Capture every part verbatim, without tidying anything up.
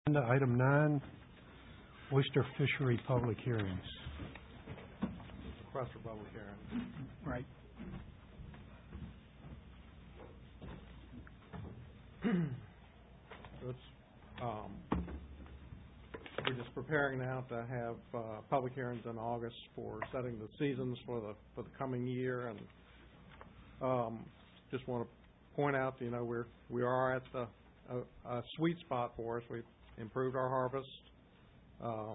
Agenda item nine, oyster fishery public hearings. Request for public hearing. Right. So it's, um, we're just preparing now to have uh, public hearings in August for setting the seasons for the for the coming year, and um, just want to point out, you know, we're we are at the a, a sweet spot for us. We've improved our harvest, um,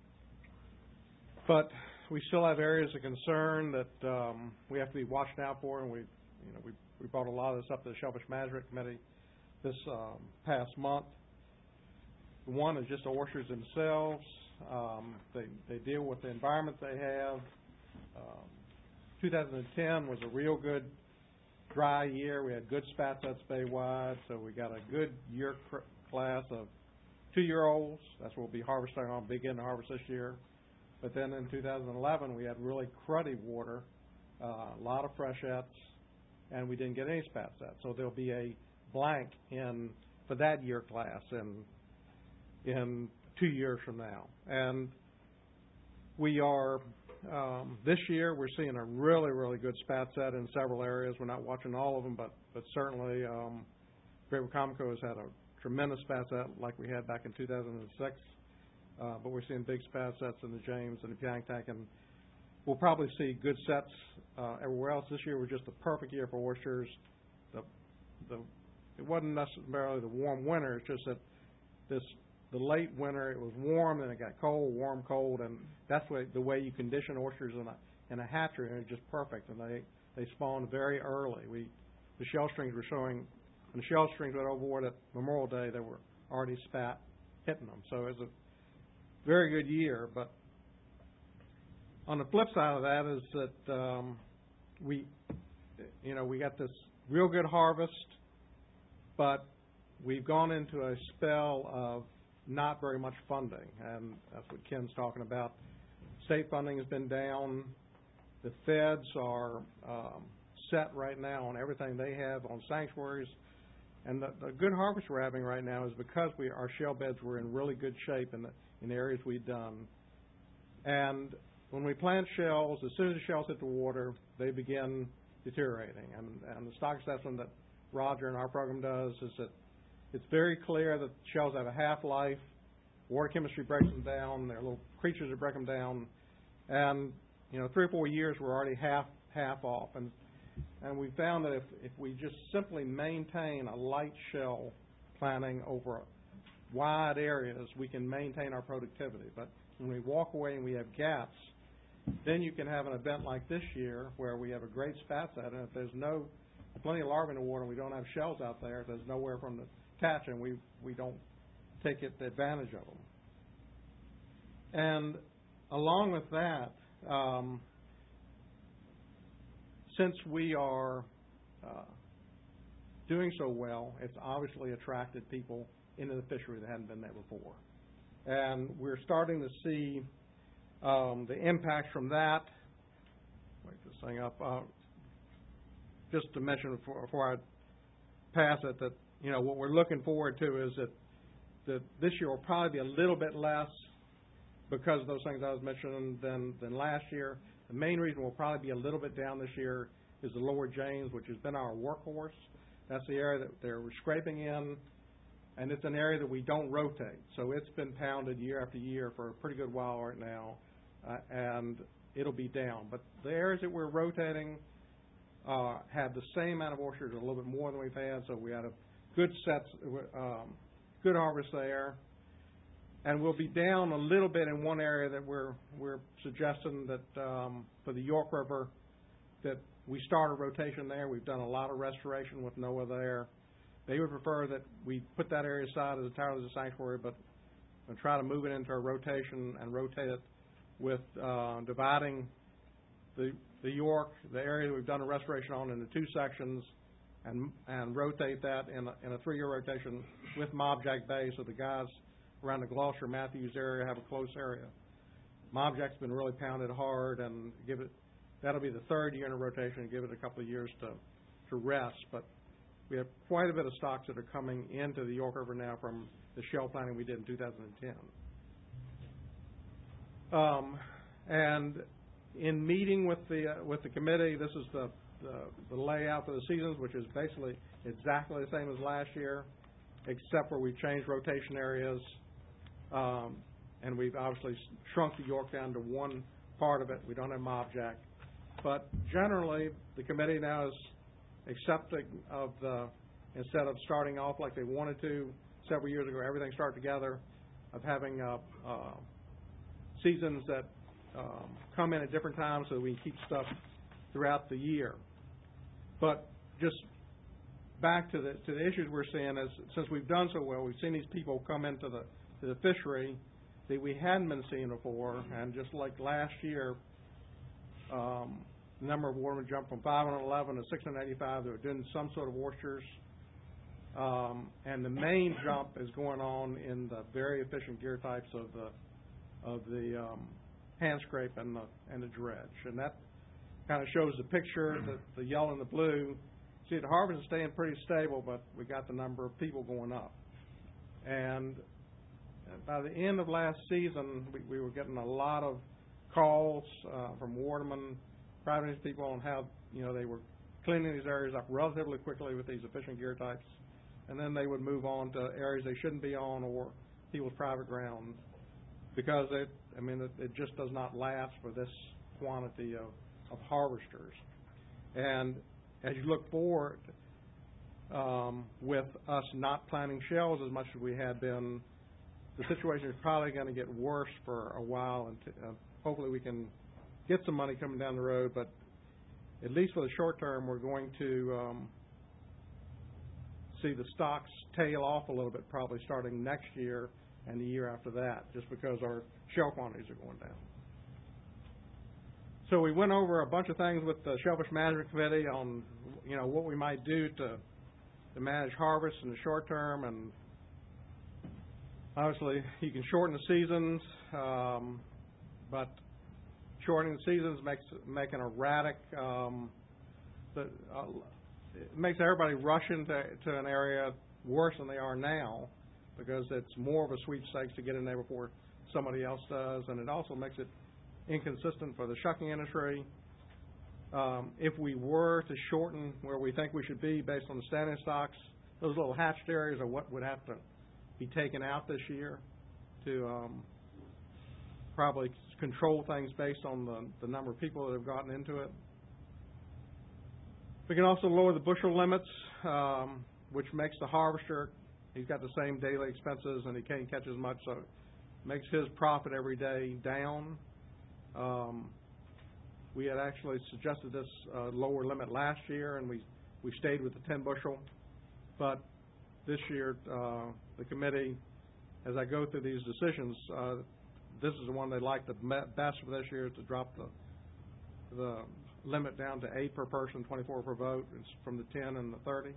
but we still have areas of concern that um, we have to be watching out for, and we, you know, we we brought a lot of this up to the Shellfish Management Committee this um, past month. One is just the oysters themselves. Um, they they deal with the environment they have. Um, two thousand ten was a real good dry year. We had good spat sets bay-wide, so we got a good year cr- class of two-year-olds. That's what we'll be harvesting on, begin to harvest this year. But then in two thousand eleven, we had really cruddy water, uh, a lot of freshets, and we didn't get any spat sets. So there'll be a blank in for that year class in in two years from now. And we are um, this year we're seeing a really really good spat set in several areas. We're not watching all of them, but but certainly um, Great Wicomico has had a tremendous spat set like we had back in two thousand six. Uh, but we're seeing big spat sets in the James and the Piangtank, and we'll probably see good sets uh, everywhere else. This year was just a perfect year for oysters. The the it wasn't necessarily the warm winter. It's just that this the late winter it was warm, then it got cold, warm, cold, and that's way, the way you condition oysters in a in a hatchery, and it's just perfect. And they they spawned very early. We the shell strings were showing, when the shell strings went overboard at Memorial Day, they were already spat hitting them. So it was a very good year. But on the flip side of that is that um, we you know we got this real good harvest, but we've gone into a spell of not very much funding, and that's what Ken's talking about. State funding has been down. The feds are um, set right now on everything they have on sanctuaries, and the, the good harvest we're having right now is because we our shell beds were in really good shape in the in the areas we've done. And when we plant shells, as soon as the shells hit the water, they begin deteriorating. And, and the stock assessment that Roger in our program does is that it's very clear that shells have a half-life. Water chemistry breaks them down. There are little creatures that break them down. And, you know, three or four years, we're already half half off. And and we found that if, if we just simply maintain a light shell planting over wide areas, we can maintain our productivity. But when we walk away and we have gaps, then you can have an event like this year where we have a great spat set, and if there's no plenty of larvae in the water and we don't have shells out there, if there's nowhere from the catch, and we we don't take it, advantage of them. And along with that, um, since we are uh, doing so well, it's obviously attracted people into the fishery that hadn't been there before. And we're starting to see um, the impacts from that. Wake this thing up. Uh, just to mention before, before I pass it that, you know, what we're looking forward to is that, that this year will probably be a little bit less because of those things I was mentioning than, than last year. The main reason we'll probably be a little bit down this year is the lower James, which has been our workhorse. That's the area that they're scraping in, and it's an area that we don't rotate. So it's been pounded year after year for a pretty good while right now, uh, and it'll be down. But the areas that we're rotating uh, have the same amount of oysters, a little bit more than we've had, so we had a good sets, um, good harvest there. And we'll be down a little bit in one area that we're we're suggesting that um, for the York River that we start a rotation there. We've done a lot of restoration with NOAA there. They would prefer that we put that area aside as entirely as a sanctuary, but we'll try to move it into a rotation and rotate it with uh, dividing the the York, the area that we've done a restoration on, into two sections, and and rotate that in a, in a three-year rotation with Mobjack Bay, so the guys around the Gloucester Matthews area have a close area. Mobjack's been really pounded hard, and give it that'll be the third year in a rotation, and give it a couple of years to to rest. But we have quite a bit of stocks that are coming into the York River now from the shell planting we did in two thousand ten. Um, and in meeting with the uh, with the committee, this is the, the the layout for the seasons, which is basically exactly the same as last year, except where we've changed rotation areas, um, and we've obviously shrunk the York down to one part of it. We don't have mob jack, but generally the committee now is accepting of the, instead of starting off like they wanted to several years ago, everything start together, of having uh, uh, seasons that um, come in at different times so that we can keep stuff throughout the year. But just back to the to the issues we're seeing is, since we've done so well, we've seen these people come into the to the fishery that we hadn't been seeing before, and just like last year, um, the number of watermen jumped from five hundred eleven to six hundred eighty-five. They were doing some sort of oysters. Um, and the main jump is going on in the very efficient gear types of the of the um, hand scrape and the and the dredge, and that kind of shows the picture, the, the yellow and the blue. See, the harvest is staying pretty stable, but we got the number of people going up. And by the end of last season, we, we were getting a lot of calls uh, from watermen, private people on how, you know, they were cleaning these areas up relatively quickly with these efficient gear types, and then they would move on to areas they shouldn't be on or people's private ground, because it, I mean, it, it just does not last for this quantity of, of harvesters. And as you look forward, um, with us not planting shells as much as we had been, the situation is probably going to get worse for a while, and t- uh, hopefully we can get some money coming down the road, but at least for the short term, we're going to um, see the stocks tail off a little bit, probably starting next year and the year after that, just because our shell quantities are going down. So we went over a bunch of things with the Shellfish Management Committee on, you know, what we might do to to manage harvest in the short term, and obviously you can shorten the seasons, um, but shortening the seasons makes making erratic. Um, the, uh, it makes everybody rush into to an area worse than they are now, because it's more of a sweepstakes to get in there before somebody else does, and it also makes it inconsistent for the shucking industry. Um, if we were to shorten where we think we should be based on the standing stocks, those little hatched areas are what would have to be taken out this year to um, probably control things based on the, the number of people that have gotten into it. We can also lower the bushel limits, um, which makes the harvester, he's got the same daily expenses and he can't catch as much, so it makes his profit every day down. Um, we had actually suggested this uh, lower limit last year, and we, we stayed with the ten bushel. But this year, uh, the committee, as I go through these decisions, uh, this is the one they like the best for this year, is to drop the the limit down to eight per person, twenty-four per vote. It's from the ten and the thirty.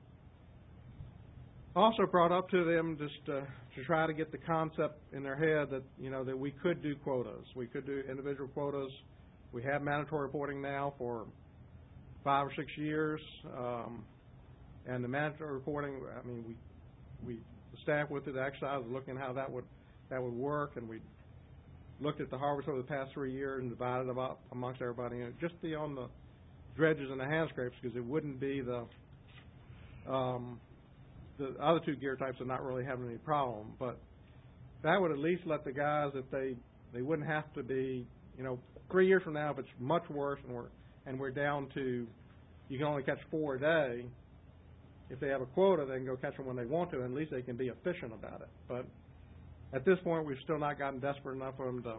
Also brought up to them just uh, to try to get the concept in their head that, you know, that we could do quotas. We could do individual quotas. We have mandatory reporting now for five or six years, um, and the mandatory reporting, I mean, we we the staff went through the exercise of looking at how that would that would work, and we looked at the harvest over the past three years and divided them up amongst everybody, and just be on the dredges and the hand scrapes, because it wouldn't be the um, the other two gear types are not really having any problem. But that would at least let the guys, if they they wouldn't have to be, you know, three years from now, if it's much worse and we're and we're down to you can only catch four a day, if they have a quota, they can go catch them when they want to, and at least they can be efficient about it. But at this point, we've still not gotten desperate enough for them to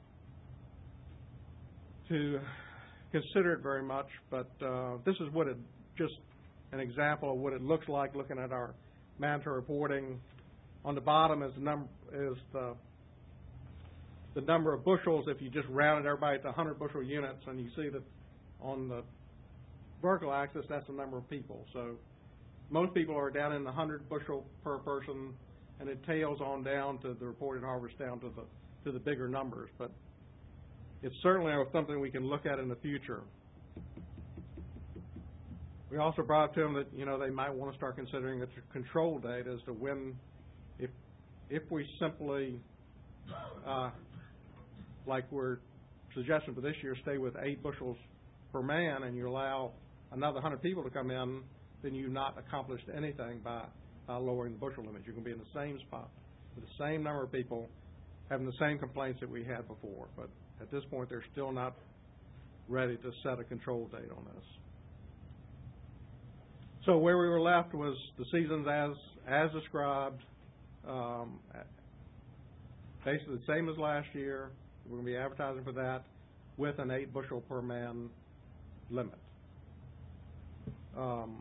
to consider it very much. But uh, this is what it just an example of what it looks like looking at our mandatory reporting. On the bottom is the number is the the number of bushels if you just rounded everybody to one hundred bushel units, and you see that on the vertical axis that's the number of people. So most people are down in the one hundred bushel per person, and it tails on down to the reported harvest down to the to the bigger numbers. But it's certainly something we can look at in the future. We also brought up to them that, you know, they might want to start considering a control date as to when, if if we simply, uh, like we're suggesting for this year, stay with eight bushels per man, and you allow another hundred people to come in, then you've not accomplished anything by, by lowering the bushel limit. You're going to be in the same spot with the same number of people having the same complaints that we had before. But at this point, they're still not ready to set a control date on this. So where we were left was the seasons as as described, um, basically the same as last year. We're going to be advertising for that with an eight bushel per man limit. Um,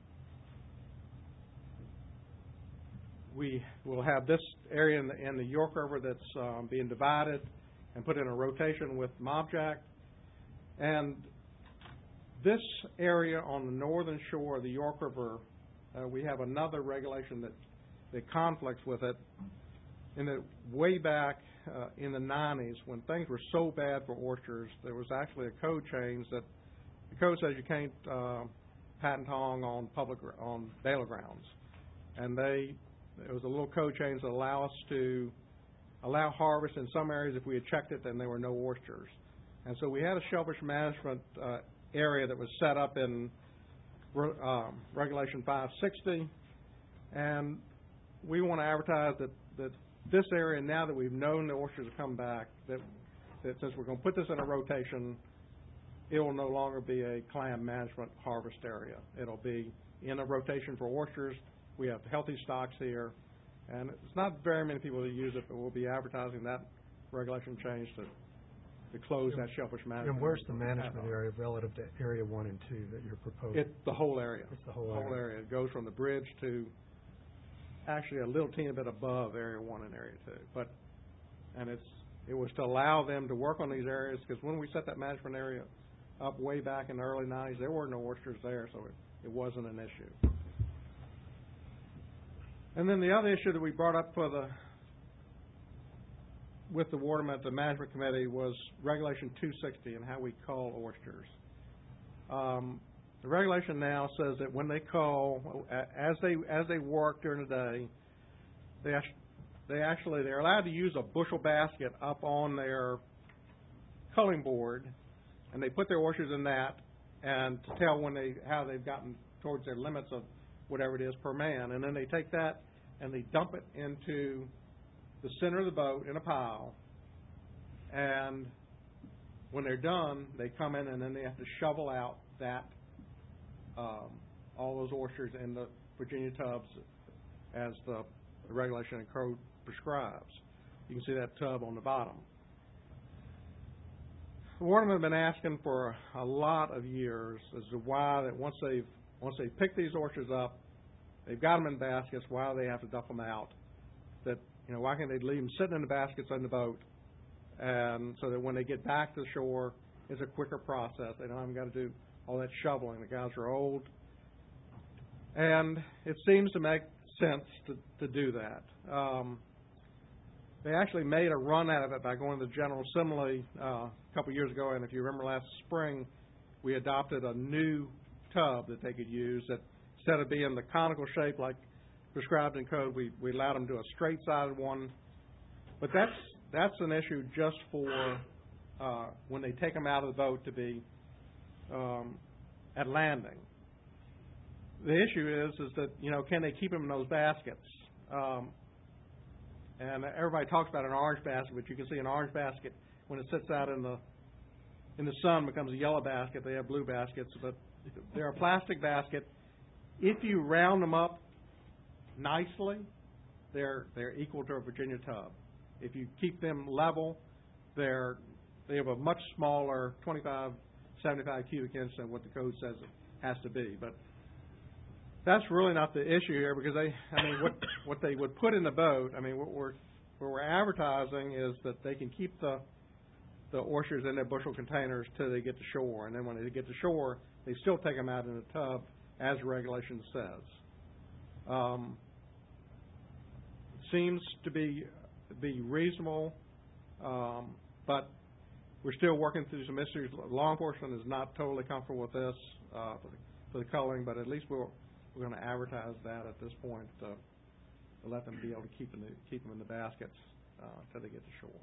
we will have this area in the, in the York River that's um, being divided and put in a rotation with Mobjack. And this area on the northern shore of the York River, uh, we have another regulation that, that conflicts with it. In the way back uh, in the nineties, when things were so bad for oysters, there was actually a code change that the code says you can't uh, patent hong on public on baler grounds, and they there was a little code change that allow us to allow harvest in some areas. If we had checked it, then there were no oysters, and so we had a shellfish management uh, area that was set up in um, Regulation five sixty, and we want to advertise that that this area, now that we've known the oysters have come back, that, that since we're going to put this in a rotation, it will no longer be a clam management harvest area. It'll be in a rotation for oysters. We have healthy stocks here, and it's not very many people that use it, but we'll be advertising that regulation change to, to close that shellfish management. And where's the management area relative to Area one and two that you're proposing? It's the whole area. It's the whole, the whole area. area. It goes from the bridge to actually a little teeny bit above Area one and Area two. But, and it's, it was to allow them to work on these areas, because when we set that management area up way back in the early nineties, there were no oysters there, so it, it wasn't an issue. And then the other issue that we brought up for the, with the Waterman, the Management Committee, was Regulation two sixty and how we cull oysters. Um, The regulation now says that when they cull, as they as they work during the day, they they actually they're allowed to use a bushel basket up on their culling board, and they put their oysters in that, and to tell when they how they've gotten towards their limits of whatever it is per man, and then they take that and they dump it into the center of the boat in a pile, and when they're done, they come in and then they have to shovel out that. Um, all those oysters in the Virginia tubs as the, the regulation and code prescribes. You can see that tub on the bottom. The Watermen have been asking for a lot of years as to why that once they've once they pick these oysters up, they've got them in baskets. Why do they have to dump them out? That you know why can't they leave them sitting in the baskets on the boat, and so that when they get back to the shore, it's a quicker process. They don't even got to do all that shoveling. The guys are old. And it seems to make sense to, to do that. Um, they actually made a run out of it by going to the General Assembly uh, a couple years ago, and if you remember last spring, we adopted a new tub that they could use that instead of being the conical shape like prescribed in code, we, we allowed them to do a straight-sided one. But that's, that's an issue just for uh, when they take them out of the boat to be Um, at landing. The issue is, is that, you know, can they keep them in those baskets? Um, and everybody talks about an orange basket, but you can see an orange basket when it sits out in the in the sun becomes a yellow basket. They have blue baskets, but they're a plastic basket. If you round them up nicely, they're they're equal to a Virginia tub. If you keep them level, they're they have a much smaller twenty-five seventy-five cubic inch than what the code says it has to be. But that's really not the issue here, because they, I mean, what what they would put in the boat, I mean, what we're what we're advertising is that they can keep the the oysters in their bushel containers till they get to shore, and then when they get to shore, they still take them out in a tub as regulation says. Um, seems to be be reasonable, um, but we're still working through some issues. Law enforcement is not totally comfortable with this uh, for, the, for the coloring, but at least we're, we're going to advertise that at this point. Uh, to let them be able to keep in the, keep them in the baskets uh, until they get to shore.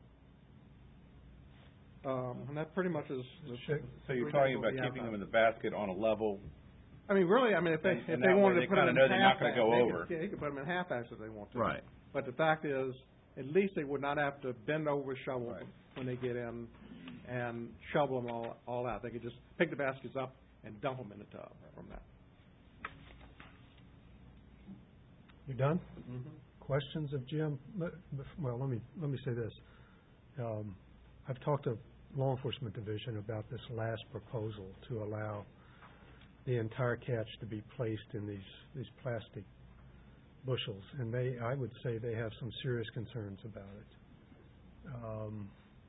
Um, and that pretty much is. is So you're talking about keeping them in the basket on a level. I mean, really, I mean, if they And- if and they that way wanted they to put them in kinda know they're not half gonna bass, go they over. could, yeah, you could put them in half bass if they want to. Right. But the fact is, at least they would not have to bend over shovel Right. when they get in and shovel them all all out. They could just pick the baskets up and dump them in the tub from that. You done? Mm-hmm. Questions of Jim? Let- Well, let me, let me say this. Um, I've talked to law enforcement division about this last proposal to allow the entire catch to be placed in these, these plastic bushels, and they, I would say they have some serious concerns about it. Um,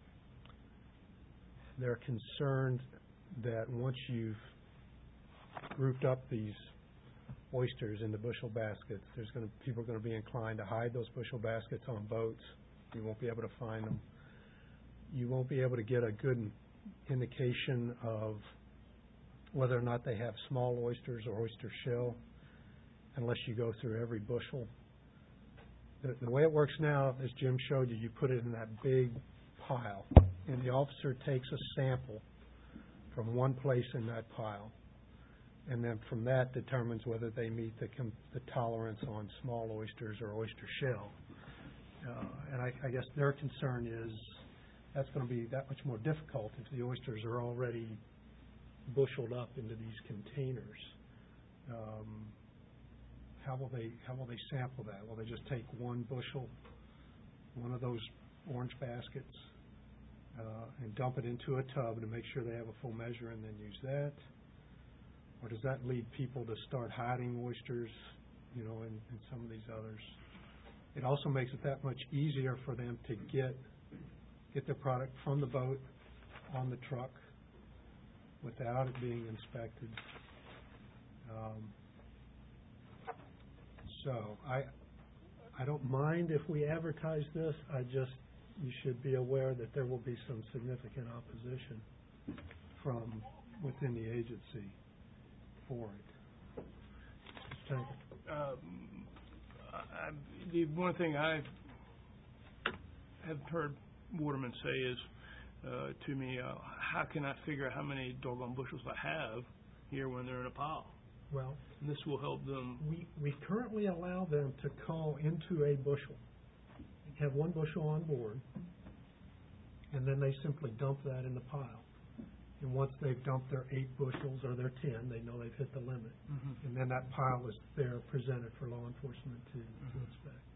they're concerned that once you've grouped up these oysters into bushel baskets, there's going to, people are going to be inclined to hide those bushel baskets on boats. You won't be able to find them. You won't be able to get a good indication of whether or not they have small oysters or oyster shell unless you go through every bushel. The, the way it works now, as Jim showed you, you put it in that big pile, and the officer takes a sample from one place in that pile, and then from that determines whether they meet the, com- the tolerance on small oysters or oyster shell. Uh, and I, I guess their concern is that's going to be that much more difficult if the oysters are already busheled up into these containers. Um, how will they how will they sample that? Will they just take one bushel, one of those orange baskets, uh, and dump it into a tub to make sure they have a full measure and then use that? Or does that lead people to start hiding oysters, you know, in, in some of these others? It also makes it that much easier for them to get get their product from the boat on the truck without it being inspected. Um, so I I don't mind if we advertise this. I just, you should be aware that there will be some significant opposition from within the agency for it. Mister Tanker. Um, I, the one thing I have heard watermen say is uh, to me, uh, how can I figure out how many doggone bushels I have here when they're in a pile? Well, And this will help them. we, we currently allow them to call into a bushel. Have one bushel on board, and then they simply dump that in the pile. And once they've dumped their eight bushels or their ten, they know they've hit the limit. Mm-hmm. And then that pile is there presented for law enforcement to, to inspect.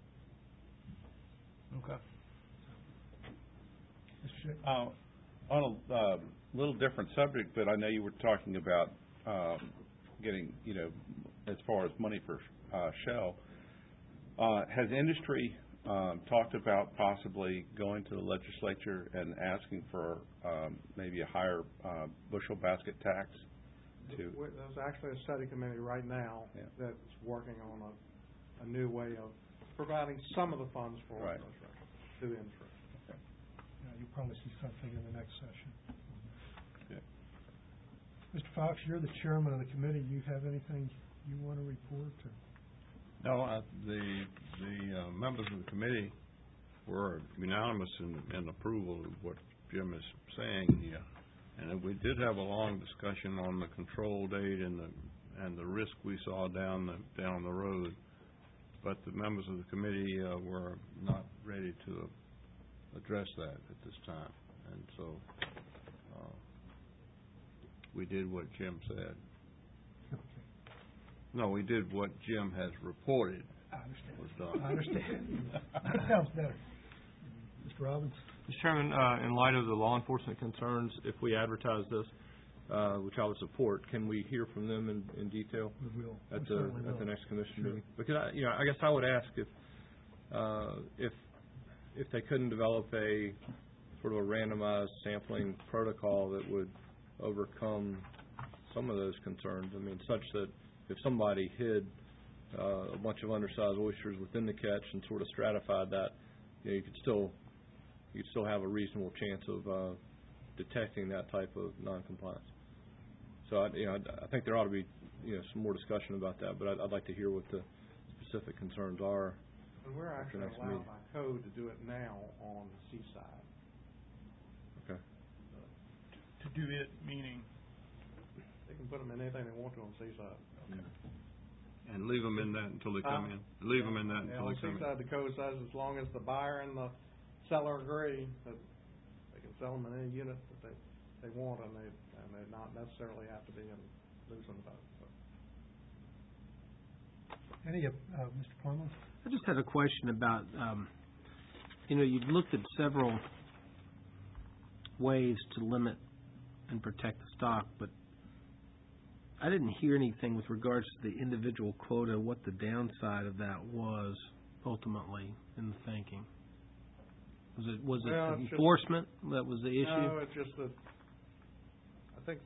Okay. Mister Shea? Uh, on a uh, little different subject, but I know you were talking about um, getting, you know, as far as money for uh, Shell. Uh, has industry um, talked about possibly going to the legislature and asking for um, maybe a higher uh, bushel basket tax? To There's actually a study committee right now Yeah. that's working on a, a new way of providing some of the funds for Right. to the industry. Yeah, you'll probably see something in the next session. Yeah. Mister Fox, you're the chairman of the committee. You have anything you want to report? Or? No, I, the the uh, members of the committee were unanimous in, in approval of what Jim is saying here, and then we did have a long discussion on the control date and the and the risk we saw down the down the road. But the members of the committee uh, were not ready to address that at this time, and so uh, we did what Jim said. Okay. No, we did what Jim has reported I understand. was done. I understand. That sounds better. Mister Robbins? Mister Chairman, uh, in light of the law enforcement concerns, if we advertise this, uh, which I would support, can we hear from them in, in detail We will. at We the certainly at the will. next commission Sure. meeting? Because I, you know, I guess I would ask if uh, if if they couldn't develop a sort of a randomized sampling protocol that would overcome some of those concerns. I mean, such that if somebody hid uh, a bunch of undersized oysters within the catch and sort of stratified that, you know, you could still you could still have a reasonable chance of uh, detecting that type of noncompliance. So, I, you know, I, I think there ought to be, you know, some more discussion about that. But I'd, I'd like to hear what the specific concerns are. And we're actually next allowed meeting. by code to do it now on Seaside. Okay. To do it, meaning, They can put them in anything they want to on Seaside. And leave them in that until they come Uh, in. Leave them in that Yeah, until on they come in. Seaside, the code says as long as the buyer and the seller agree that they can sell them in any unit that they, they want, and they, and they not necessarily have to be in losing boat. So. Any, uh, Mister Plummer? I just had a question about, um, you know, you've looked at several ways to limit and protect the stock, but I didn't hear anything with regards to the individual quota, what the downside of that was ultimately in the thinking. Was it, was it Well, it's just- enforcement that was the issue? No, it's just that, I think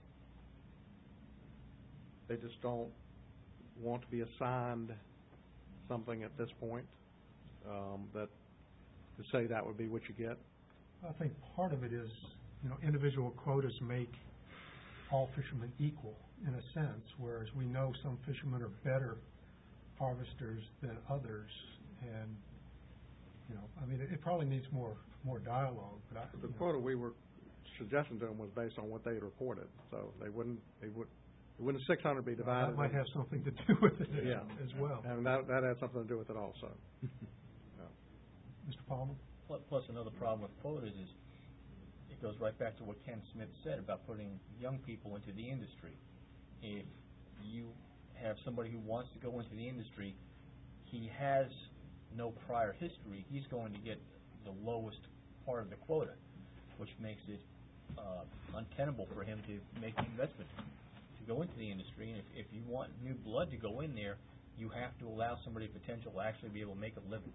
they just don't want to be assigned something at this point, um, that, to say that would be what you get. I think part of it is, you know, individual quotas make all fishermen equal in a sense, whereas we know some fishermen are better harvesters than others. And, you know, I mean, it, it probably needs more, more dialogue, but I, The you know, quota we were suggesting to them was based on what they had reported, so they wouldn't, they would, wouldn't six hundred be divided? that might in- have something to do with it as- Yeah. as well. And that, that had something to do with it also. Mister Palmer? Plus, plus another problem with quotas is, it goes right back to what Ken Smith said about putting young people into the industry. If you have somebody who wants to go into the industry, he has no prior history, he's going to get the lowest part of the quota, which makes it uh, untenable for him to make the investment to go into the industry. And if, if you want new blood to go in there, you have to allow somebody potential to actually be able to make a living.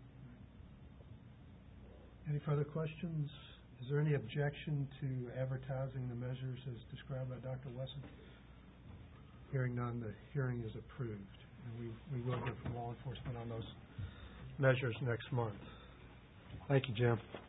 Any further questions? Is there any objection to advertising the measures as described by Doctor Wesson? Hearing none, the hearing is approved. And we, we will hear from law enforcement on those measures next month. Thank you, Jim.